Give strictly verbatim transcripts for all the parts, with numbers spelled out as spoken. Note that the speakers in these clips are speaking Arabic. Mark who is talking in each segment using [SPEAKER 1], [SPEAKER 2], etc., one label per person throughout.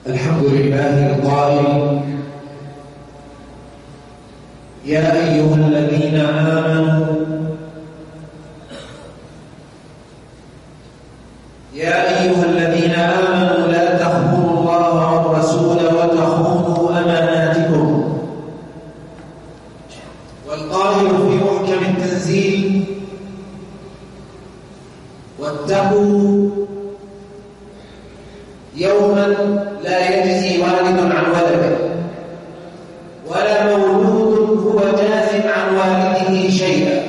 [SPEAKER 1] الحمد لله القائل: يا أيها الذين آمنوا يا أيها الذين آمنوا لا تخونوا الله والرسول وتخونوا أماناتكم. والقائل في محكم التنزيل: واتقوا يوما لا يجزي والد عن ولده ولا مولود هو جاز عن والده شيئا.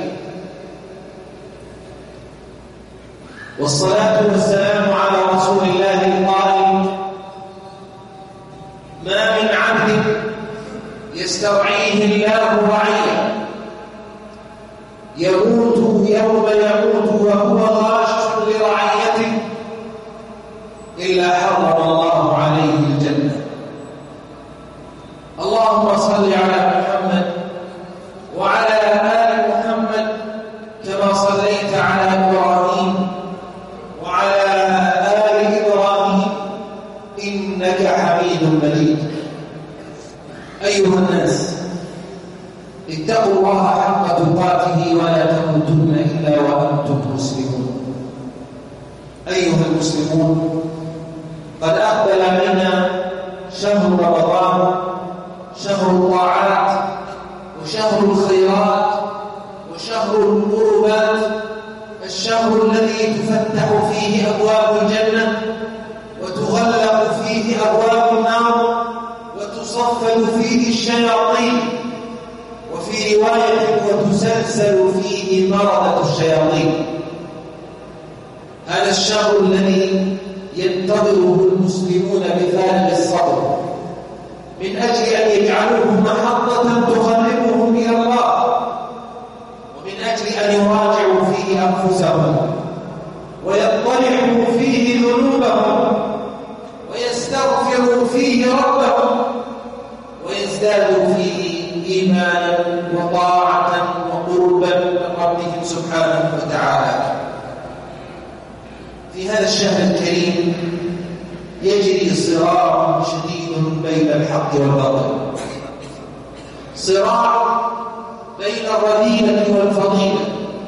[SPEAKER 1] والصلاة والسلام على رسول الله القائل: ما من عبد يسترعيه الله رعيا يموت يوم يموت وهو غاش لرعيته إلا حرم الله عليه الجنة. اللهم صل على محمد وعلى آل محمد كما صليت على إبراهيم وعلى آل إبراهيم إنك حميد مجيد. أيها الناس، اتقوا الله حق تقاته ولا تموتن إلا وأنتم مسلمون. أيها المسلمون، قد أقبل علينا شهر رمضان، شهر الطاعات وشهر الخيرات وشهر القربات، الشهر الذي تفتح فيه أبواب الجنة وتغلق فيه أبواب النار وتصفد فيه الشياطين، وفي رواية وتسلسل فيه مردة الشياطين. هذا الشهر الذي ينتظره المسلمون بفارغ الصبر من أجل أن يجعلوه محطة تقربهم إلى الله، ومن أجل أن يراجعوا فيه أنفسهم ويطلعوا فيه ذنوبهم ويستغفروا فيه ربهم ويزدادوا فيه إيمانا وطاعة وقربا من ربهم سبحانه وتعالى. في هذا الشهر الكريم يجري صراع شديد بين الحق والباطل، صراع بين الرذيلة والفضيلة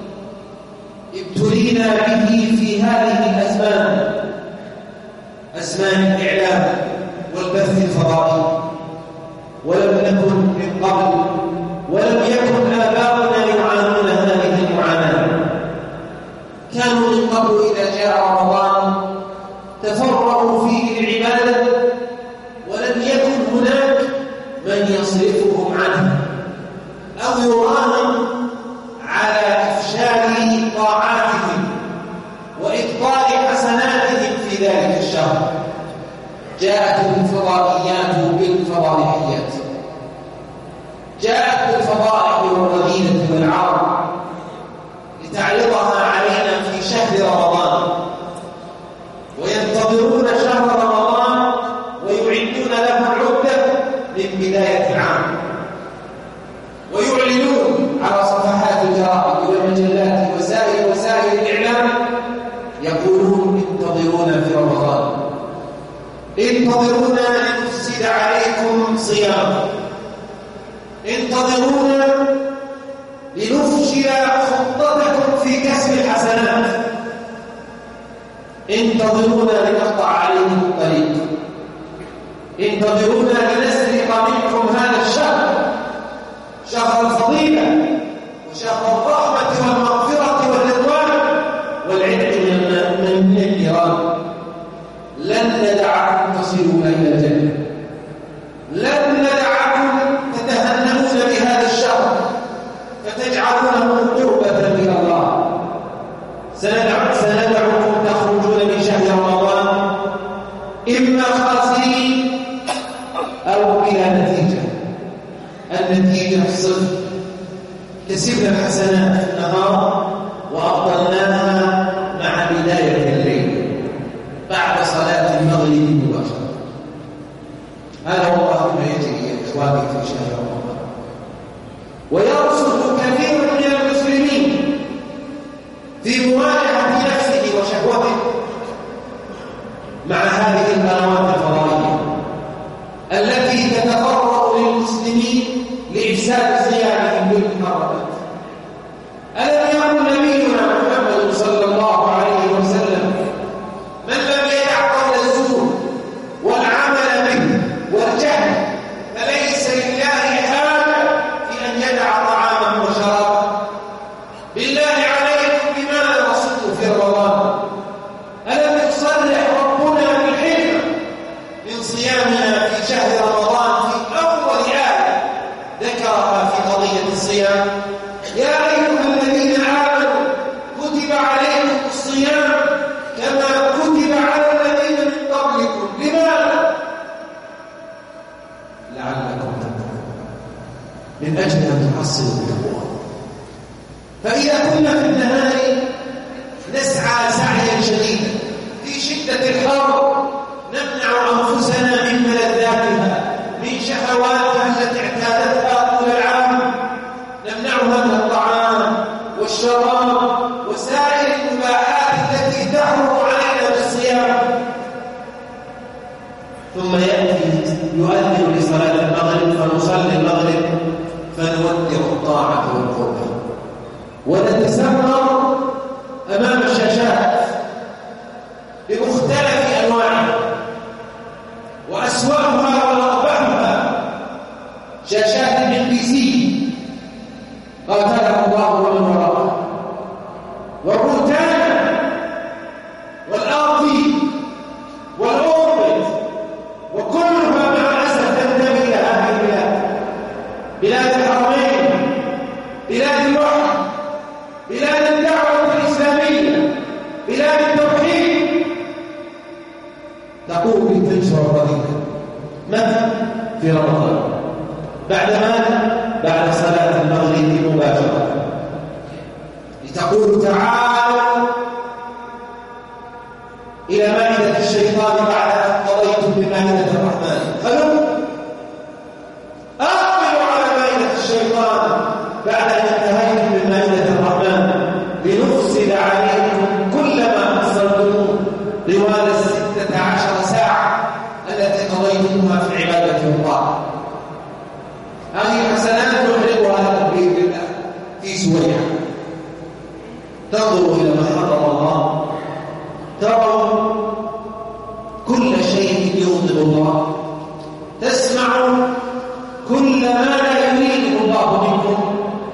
[SPEAKER 1] ابتلينا به في هذه الأزمان، أزمان الإعلام والبث الفضائي، ولم نكن من قبل ولم يكن آباؤنا يعانون هذه المعاناة. كانوا من قبل إذا جاء رمضان تفرغوا فيه العبادة ولم يكن هناك من يصرفهم عنه أو يراهن على إفشال طاعاتهم وإبطال حسناتهم في ذلك الشهر. جاءت الفضائيات بالفضائحيات، جاءت بالفضائح والرذيلة والعار لتعرضها علينا في شهر رمضان، وينتظرون شهر رمضان ويعدون له العدة من بداية العام، ويعلنون على صفحات الجرائد والمجلات وسائل وسائل الإعلام يقولون: انتظرونا في رمضان، انتظرونا لنفسد عليكم صيام، انتظرونا لنفشل خطتكم في كسب الحسنات، انتظرونا لنقطع عليكم الطريق، انتظرونا لنسرق منكم هذا الشهر، شهر الفضيلة وشهر الرحمة والمغفرة والرضوان والعتق من النيران. لن ندعكم تصلون إلى الجنة، لن ندعكم تتهنئون بهذا الشهر فتجعلونه قربة إلى الله. سندع سندعكم تخرجون من شهر رمضان إما خاسرين أو بلا نتيجة. النتيجة الصفر، كسبنا الحسنات في النهار وأبطلناها مع بداية الليل بعد صلاة المغرب مباشرة. هذا والله ما يجري يا إخواني في شهر رمضان. ويرصد كثير من المسلمين في مواجهة نفسه وشهوته مع هذه القنوات الفضائية صيامنا في شهر رمضان في أول آية ذكرها في قضية الصيام: يا أيها الذين آمنوا كتب عليكم الصيام كما كتب على الذين من قبلكم. لماذا؟ لعلكم تتقون، من أجل أن تحصلوا التقوى. فإذا كنا في النهار نسعى سعيا شديدا في شدة الحر نمنع أنفسنا من ملذاتها، من شهواتها التي اعتادتها طول العام، نمنعها من الطعام والشراب وسائر المباحات التي تحرم علينا بالصيام. ثم يأتي يؤذن لصلاة المغرب فنصلي المغرب فنودع الطاعة والقربة ونتسمر أمام الشاشات بمختلف أنواعها وأسوأها وأقبحها شاشات الام بي سي قاتله الله ومن وراءه، والروتانا والار تي والاوربت، وكلها مع الاسف تنتمي الى هذه البلاد، بلاد الحرمين، بلاد الوحي، بلاد الدعوه الاسلاميه، بلاد التوحيد. تقوم بتنشر الرذيله متى؟ في رمضان. بعد ماذا؟ بعد صلاة المغرب مباشرة، لتقول تعالوا إلى مائدة الشيطان بعد أن قضيتم بمائدة الرحمن، هلم أقبلوا على مائدة الشيطان بعد أن انتهيتم من مائدة الرحمن لنفسد عليكم كل ما حصلتموه طوال الستة عشر ساعة التي قضيتموها في العبادة والطاعة. هذه حسنات نحرقها لكم بإذن الله في سوريا. تنظروا إلى ما حرم الله، تروا كل شيء يغضب الله، تسمعوا كل ما لا يريده الله منكم،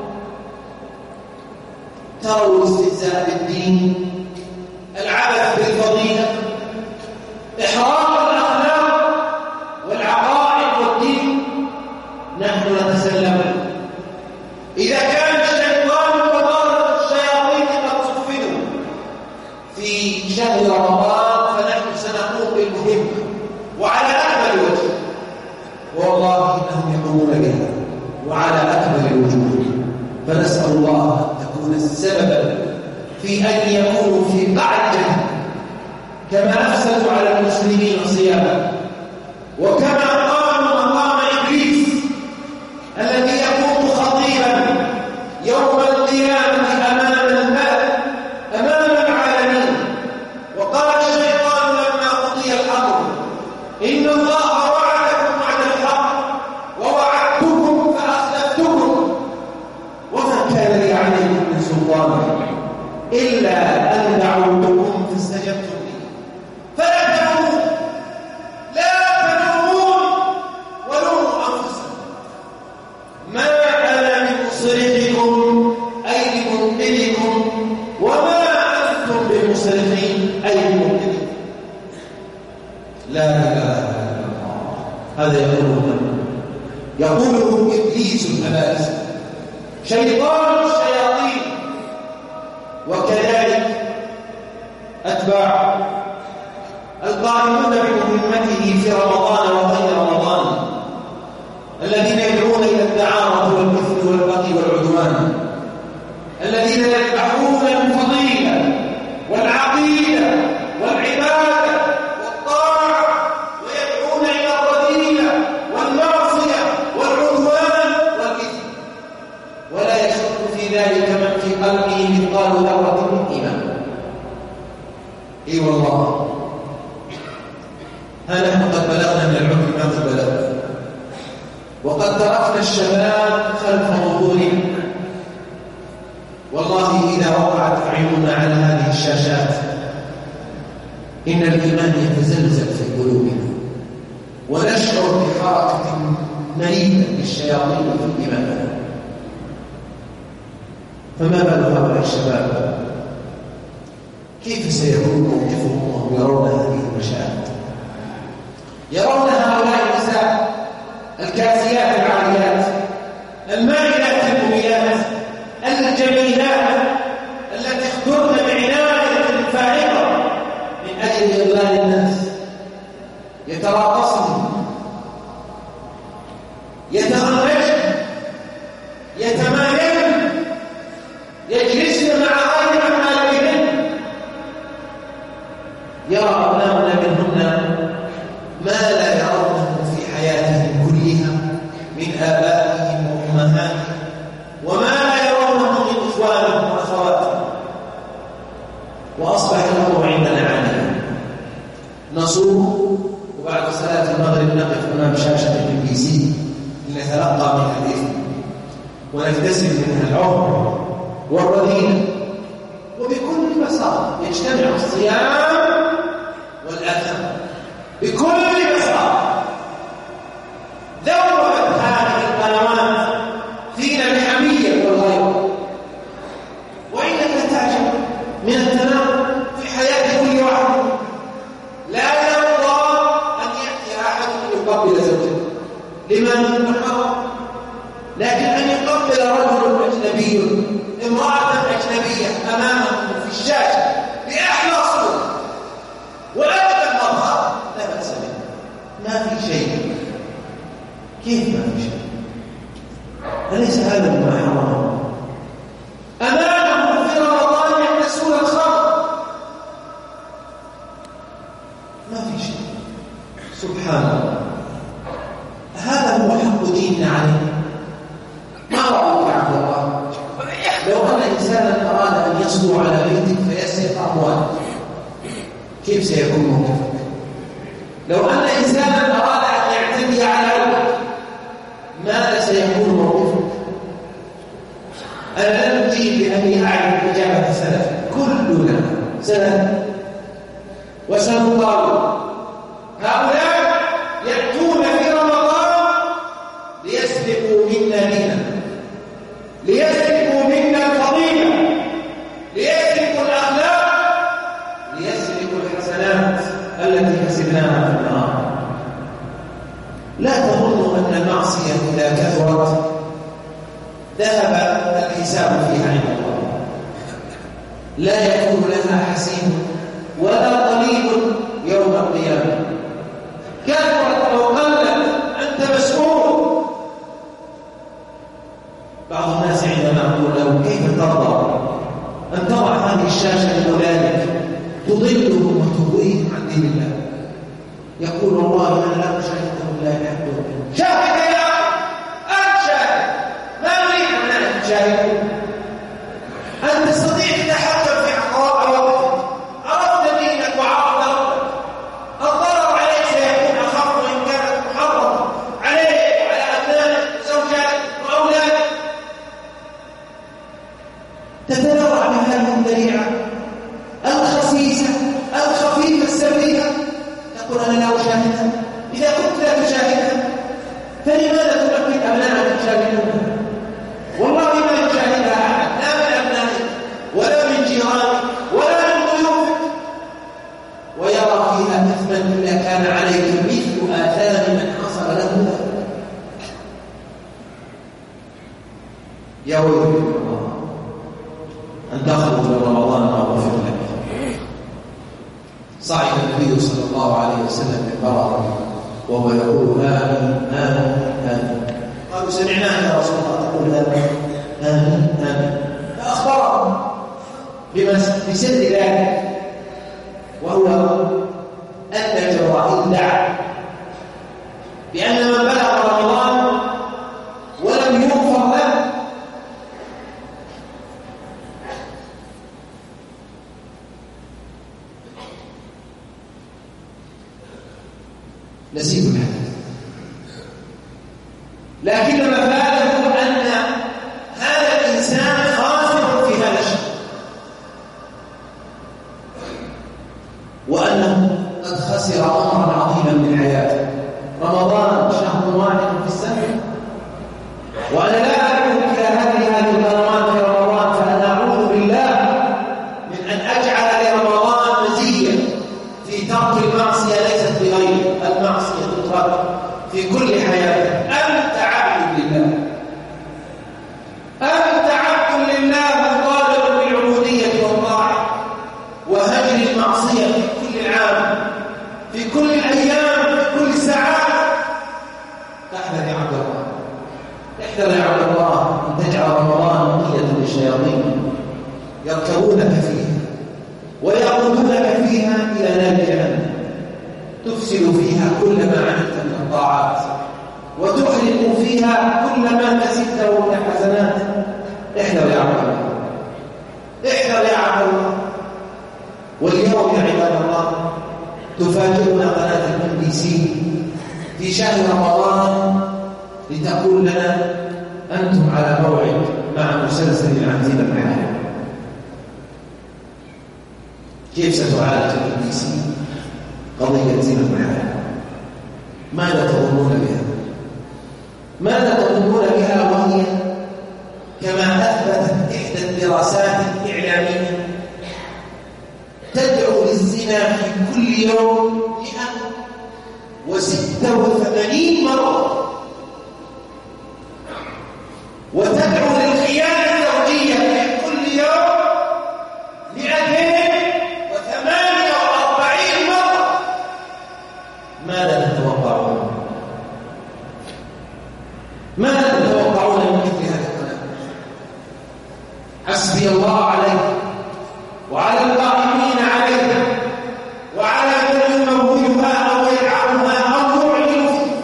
[SPEAKER 1] تروا الاستهزاء بالدين، العبث بالفضيلة، إحراق الأخلاق والعقائد والدين. نحن نتسلم. إذا كان الشيطان وطارة الشياطين قد صفدوا في شهر رمضان فنحن سنقوم بالمهمة وعلى أكمل وجه، والله إنهم يقومون بها وعلى أكمل الوجوه. فنسأل الله أن تكون السبب في أن يكونوا في قعر جهنم كما أفسدوا على المسلمين صياما، وكما قاموا مقام إبليس الذي يكون خطيبا يوم القيامة أمام الملأ أمام العالمين. وقال الشيطان لما قضي الأمر: إن الله وعدكم وعد الحق ووعدتكم فأخلفتكم وما كان لي عليكم من سلطان إلا أن دعوتكم فاستجبتم لي فلا تلومون لا تلومون ولوموا أنفسكم ما أنا من مصرخكم أي بمنقذكم وما أنتم بمصرخين أي بمنقذكم. لا إله إلا الله. هذا يقوله من؟ يقوله إبليس الأبالسة شيطان الشياطين، وكذلك أتباع القائمون بمهمته في رمضان وغير رمضان، الذين يدعون إلى الدعارة والإثم والبغي والعدوان، الذين يذبحون الفضيلة والعقيدة والعبادة والطاعة ويدعون إلى الرذيلة والمعصية والعدوان والإثم، ولا يشك في ذلك من في قلبه مثقال ذرة من إيمان. إي والله، ها نحن قد بلغنا من العمر ما قد بلغنا، وقد تركنا الشباب خلف ظهورنا. والله إذا وقعت أعيننا على هذه الشاشات إن الإيمان يتزلزل في قلوبنا ونشعر بحركة مريدة للشياطين في إيماننا. فما بال هؤلاء الشباب؟ كيف سيكون موقفهم وهم يرون هذه المشاهد؟ يرون يتراقصن، يتغنجن، يتمايلن، يجلسن مع غير أحمالهن. يرى أبناؤنا منهن ما لا يرونه في حياتهم كلها من آبائهم وأمهاتهم، وما لا يرونه من إخوانهم وأخواتهم. وأصبح الأمر عندنا عاليا، نصوم وبعد صلاة المغرب نقف أمام شاشة البي سي لنتلقى منها الإثم ونكتسب منها العمر والرذيلة. وبكل بساطة يجتمع الصيام والأثم بكل بساطة. ذوبت هذه القنوات فينا الحمية والغيرة، وإنك تعجب من التناول في حياة كل واحد. لا يرضى أن يأتي أحد يقبل زوجته لمن محرم، لكن أن يقبل رجل أجنبي امرأة أجنبية أمامه في الشاشة بأحلى صورة وأبدا مظهر لا بأس به، ما في شيء. كيف ما في شيء؟ أليس هذا مما حرم؟ أمامهم في رمضان يحدثون الخمر، ما في شيء. سبحان الله، هذا هو حق ديننا عليه. ما رأيك يا عبد الله لو أن إنسانا أراد أن يصدو على بيتك فيسرق أموالك، كيف سيكون موقفك؟ لو أن إنسانا أراد أن يعتدي على أولك، ماذا سيكون موقفك؟ أنا لم أجيب بأني أعرف إجابة السلف، كلنا سلف وسنطالب. هؤلاء يأتون في رمضان ليسلبوا منا ديننا، ليسلبوا منا الفضيلة، ليسلبوا الأخلاق، ليسلبوا الحسنات التي كسبناها في النهار. لا تظنوا أن المعصية إذا كثرت ذهب الحساب فيها عند الله، لا يكون لها حسيب ولا قليل يوم القيامة. كثرت أو قلت أنت مسؤول. بعض الناس عندما أقول له كيف ترضى أن تضع هذه الشاشة لأولادك تضلهم وتضيهم عن دين الله، يقول والله أنا لا أشاهدهم لا يحبون. شاهد يا أنت شاهد، ما أريد أن تشاهدون. أن تستطيع تتحكم في عقراء وقتك، عرفت دينك وعرفت ربك. الضرر عليك سيكون أخف وإن كانت محرمة عليك وعلى أبنائك وزوجاتك وأولادك. تتنوع بهذه الذريعة الخسيسة الخفيفة السرية، تقول أنا لا أشاهدها. إذا كنت لا تشاهدها فلماذا تمكن أبنائك يشاهدونها؟ والله ما يشاهدها أحد، لا من أبنائك ولا من جيرانك ولا من ضيوفك، ويرى فيها أثما إلا كان عليك مثل آثام من حصل له ذلك. يا ويلك أن تخرج من رمضان ما غفر لك. صعد النبي صلى الله عليه وسلم بالبرر وهو يقول آمين آمين آمين. قالوا سمعناك يا رسول الله تقول آمين آمين آمين، فأخبرهم بسر ذلك، وهو أن جبرائيل دعا بأن من بلغ رمضان ولم يغفر له نسيب الحديث، لكن مفاده أن هذا الإنسان خاسر في هذا الشيء، وأنه قد خسر أمرا عظيما من حياته. رمضان شهر واحد في السنة، وأنا لا أدعو إلى هذه هذه القنوات في رمضان، فأنا أعوذ بالله من أن أجعل لرمضان مزية في ترك المعصية ليست بغيره. المعصية تترك في كل حياتك. أنت عبد لله، أنت عبد لله مطالب بالعبودية والطاعة وهجر المعصية في كل العام، في كل الأيام، يركبونك فيها ويقودونك فيها إلى نار جهنم تفسد فيها كل ما عملت من الطاعات وتحرق فيها كل ما كسبته من الحسنات. احذر يا عبد الله، احذر يا عبد الله. واليوم يا عباد الله تفاجئنا قناة الام بي سي في شهر رمضان لتقول لنا أنتم على موعد مع مسلسل عن زينة المحارم. كيف ستعالج الام بي سي قضية زينة المحارم؟ ماذا تظنون بها؟ ماذا تظنون بها وهي كما أثبتت إحدى الدراسات الإعلامية تدعو للزنا في كل يوم مئة وستة وثمانين مرة، وتدعو للخيانة الزوجية في كل يوم مئتين وثمانية وأربعين مرة. ماذا تتوقعون؟ ماذا تتوقعون من مثل هذا الكلام؟ حسبي الله عليه وعلى القائمين عليها وعلى من يمولها أو يدعمها أو يعلن فيها.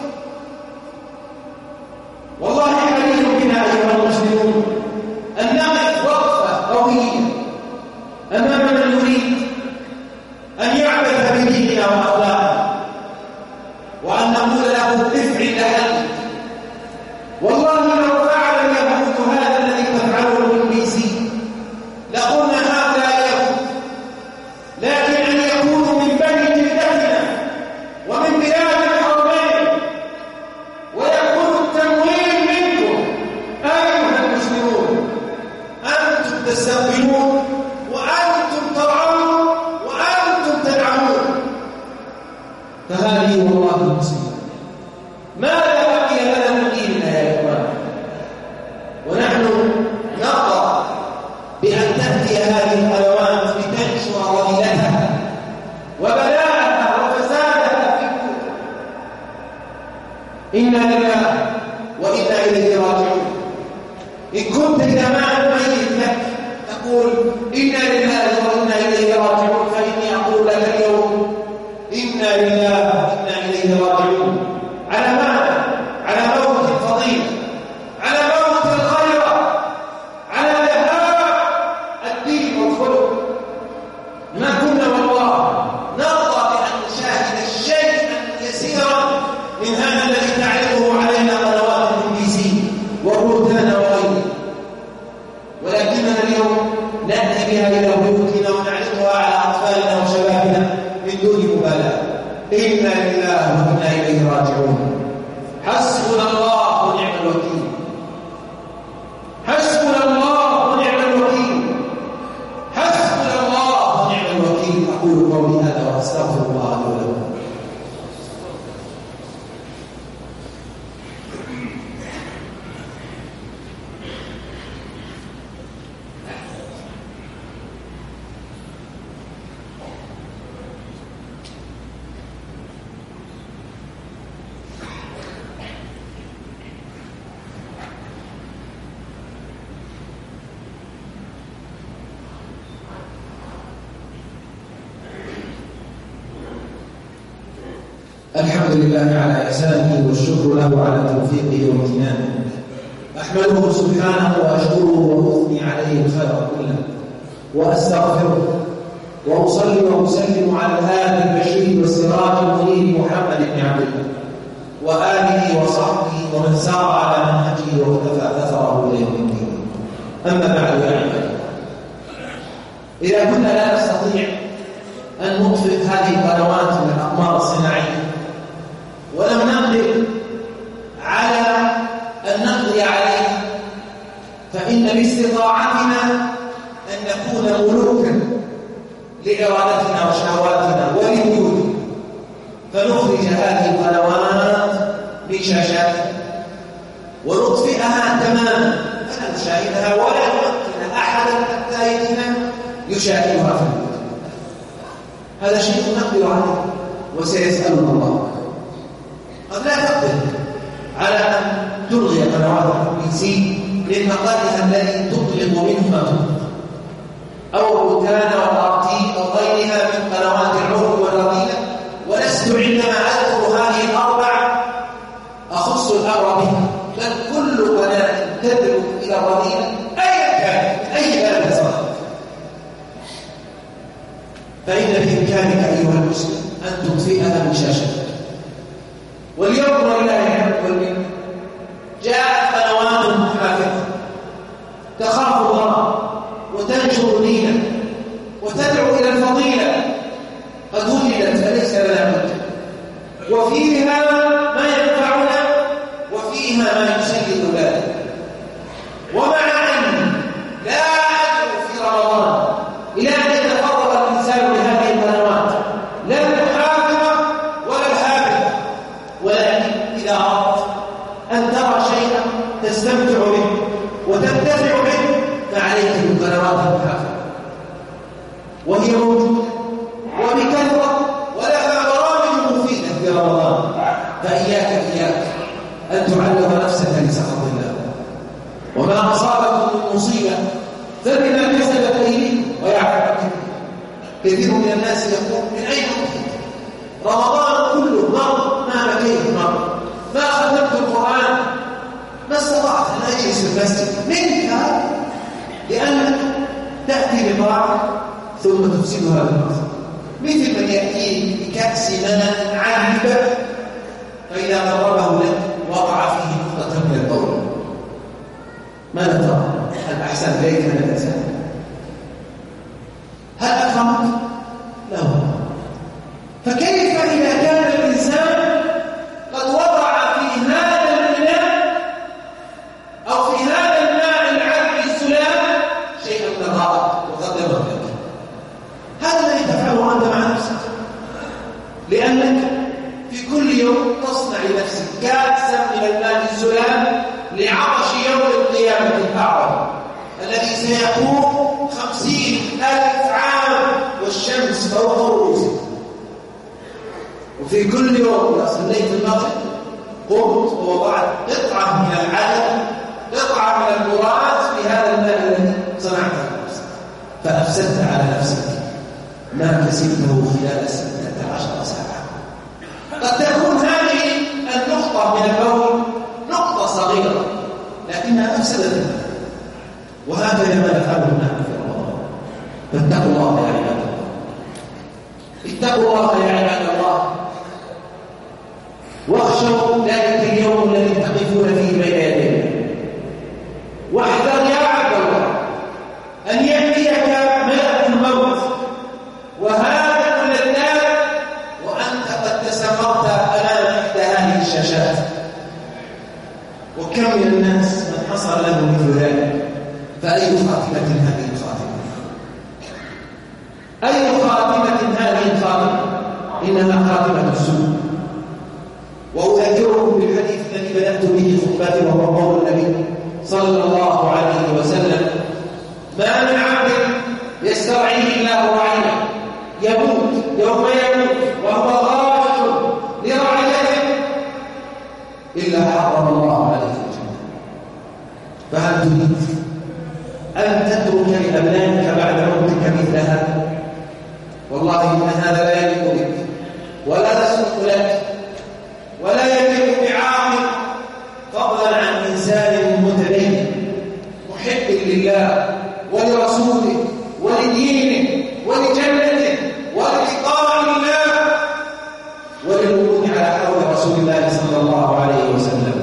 [SPEAKER 1] والله حري بنا أيها المسلمون أن نقف وقفة قوية أمام من يريد أن يعبث بديننا وأخلاقنا، وأن نقول له افعل أنت. والله لو فعل اليهود هذا الذي تفعله الام بي سي لقلنا هذا يهود، لكن أن يكونوا من بني جلدتنا ومن بلاد الحرمين ويكون التمويل منكم أيها المسلمون. أنتم تستقبلون وأنتم ترعون وأنتم تدعمون. فهذه والله المسلمين ماذا بقي لنا من ديننا يا إخوان؟ ونحن نرضى بأن تأتي هذه القنوات لتنشر رذيلتها وبلاءها وفسادها في الكون. إنا لله وإنا إليه راجعون. إن كنت إذا مات ميت لك تقول إنا لله وإنا إليه راجعون، فإني أقول لك اليوم إنا لله وإنا إليه راجعون. على ماذا؟ على موت الفضيلة، على موت الخير، على ذهاب الدين والخلق. ما كنا والله نرضى بأن نشاهد شيئا يسيرا من هذا الذي تعرضه علينا قنوات الام بي سي وروتانا وغيره، ولكننا اليوم نأتي بها إلى بيوتنا ونعرضها على أطفالنا وشبابنا من دون مبالاة. إنا لله وإنا إليه راجعون. حسبنا الله ونعم الوكيل، حسبنا الله ونعم الوكيل، حسبنا الله ونعم الوكيل. أقول قولي هذا وأستغفر الله لي ولكم. الحمد لله على إحسانه والشكر له على توفيقه وامتنانه. أحمده سبحانه وأشكره وأثني عليه الخير كله وأستغفره وأصلي وأسلم على الهادي البشير والسراج المنير محمد بن عبد الله وآله وصحبه ومن سار على منهجه واقتفى أثره إلى يوم الدين. أما بعد يا عباد، إذا كنا لا نستطيع أن نطفئ هذه القنوات من الأقمار الصناعية ولم نقدر على أن نقضي عليها، فإن باستطاعتنا أن نكون ملوكا لإرادتنا وشهواتنا ولبيوتنا، فنخرج هذه القنوات من شاشاتنا ونطفئها تماما فلا نشاهدها ولا نمكن أحدا حتى يجينا يشاهدها في البيوت. هذا شيء نقدر عليه وسيسألنا الله. قد لا تقدر على أن تلغي قنوات الام بي سي للمقالها الذي تطلق منه ما تطلق، أو روتانا والأرتي أو غيرها من قنوات العروض والرذيلة، ولست عندما أذكر هذه الأربع أخص الأمر بها، بل كل قناة تدعو إلى الرذيلة أيا كان من أي بلد صارت، فإن بإمكانك أيها المسلم أن تطفئها من شاشتك. واليوم ولله الحمد والمنة جاءت قنوات محافظة تخاف الله وتنشر دينك وتدعو إلى الفضيلة، قد وجدت فليس لنا بد، وفيها ما ينفعنا وفيها ما يسلط لنا. ومع أن لا أدعو في رمضان إلى أن يتفرغ الإنسان لهذه القنوات لا المحافظة ولا الهابطة، ولكن إذا أردت أن ترى شيئا تستمتع به وتنتفع به فعليك بالقنوات المحافظة، وهي موجودة وبكثرة ولها برامج مفيدة في رمضان، فإياك إياك أن تعلم نفسك لسخط الله. وما أصابكم من مصيبة فبما كسبت أيديكم ويعلم كثير من الناس يقول من أين أتيت؟ رمضان كله مر، ما بكيت مر، ما ختمت القرآن، ما استطعت أن أجلس في المسجد. منك لأنك تأتي بطاعة ثم تفسدها بالمعصية، مثل من يأتي بكأس ماء عذبة فإذا قربه لك وقع فيه نقطة من البول، ماذا ترى؟ هل أحسن إليك من الإنسان؟ هل أكرمك؟ لا. فكيف إذا كان الإنسان قد وضع في هذا الماء أو في هذا الماء العذب السلام شيئا من الغائط وقدمه لك؟ هذا الذي تفعله أنت مع نفسك، لأنك في كل يوم تصنع لنفسك كأسا من الماء السلام لعطش يوم القيامة الأعظم الذي سيكون خمسين ألف عام والشمس فوق رؤوسك. وفي كل يوم إذا صليت المغرب قمت ووضعت قطعة من العلم، قطعة من التراث في هذا الماء الذي صنعته لنفسك، فأفسدت على نفسك ما كسبته خلال ستة عشر ساعة. قد تكون هذه النقطة من البول نقطة صغيرة لكنها أفسدت الماء، وهكذا ما نفعله نحن في رمضان. فاتقوا الله يا عباد الله، اتقوا الله يا عباد الله، واخشوا ذلك اليوم الذي تقفون فيه بين يديه. واحذر يا عبد الله أن يأتيك ملك الموت وهذا اللذات وأنت قد تسمرت أمام إحدى هذه الشاشات. وكم من الناس من حصل له مثل ذلك، فأي خاتمة هذه الخاتمة؟ أي خاتمة هذه الخاتمة؟ إنها خاتمة السوء. وأذكركم بالحديث الذي بدأت به خطبتي وهو قول النبي صلى الله عليه وسلم: ما من عبد يسترعيه الله رعيه يموت يوم يموت وهو غافل لرعيته إلا حرم الله عليه الجنة. فهل تريد أن تترك لأبنائك بعد موتك مثل هذا؟ والله إن هذا لا يليق بك ولا يصلح لك ولا يليق بعاقل، فضلا عن إنسان متدين محب لله ولرسوله ولدينه ولجنته وللقاء الله وللوقوف على حول رسول الله صلى الله عليه وسلم.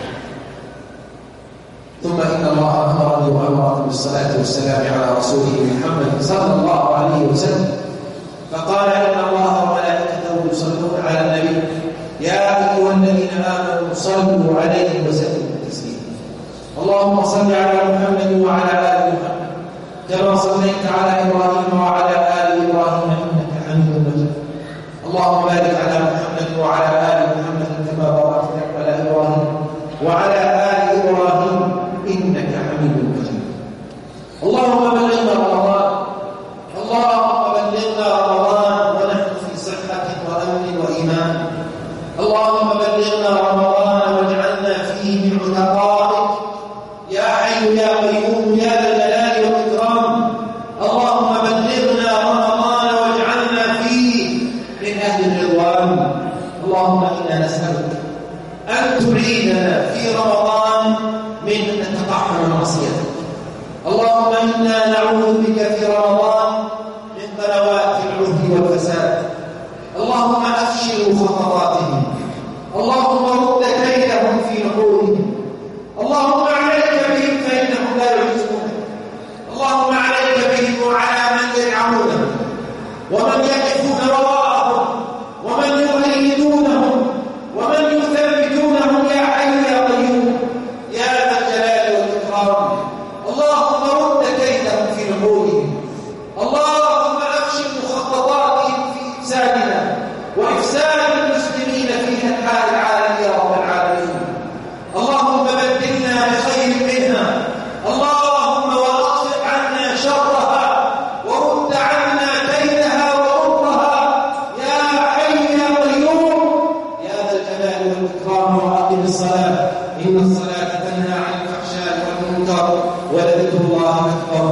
[SPEAKER 1] ثم إن الله أمرني وأمركم بالصلاة والسلام على رسوله محمد صلى الله عليه وسلم، فقال: إن الله وملائكته يصلون على النبي يا أيها الذين آمنوا صلوا عليه وسلموا تسليما. اللهم صل على محمد وعلى آل محمد كما صليت على إبراهيم وعلى آل إبراهيم إنك حميد مجيد. اللهم بارك على محمد وعلى آل محمد كما باركت على إبراهيم وعلى آل إبراهيم إنك حميد مجيد. اللهم بلغنا رمضان، اللهم بلغنا رمضان ونحن في صحة وأمن وإيمان. اللهم بلغنا رمضان واجعلنا فيه من عتقائك يا حي يا قيوم يا ذا الجلال والإكرام. اللهم رمضان. اللهم إنا نسألك أن تعيدنا في رمضان من أن نتقحم معصيتك. اللهم إنا نعوذ بك في رمضان من ضلوات العهد والفساد. اللهم أفشل خطراتهم، اللهم رد كيدهم في نحورهم، اللهم عليك بهم فإنهم لا يعجزونك، اللهم عليك بهم وعلى من يدعونك ومن يقفون وراءهم ومن يؤيدونهم ومن يثبتونهم يا حي يا قيوم يا ذا الجلال والإكرام. اللهم رد كيدهم في نحورهم، اللهم أفشل مخططاتهم في إفسادنا وإفساد المسلمين في أنحاء العالم يا رب العالمين. اللهم بدلنا بخير منها، اللهم وأصرف عنا شرها ورد عنا كيدها وضرها يا حي يا قيوم يا ذا الجلال والإكرام. وأقم الصلاة إن الصلاة تنهى عن الفحشاء والمنكر ولذكر الله أكبر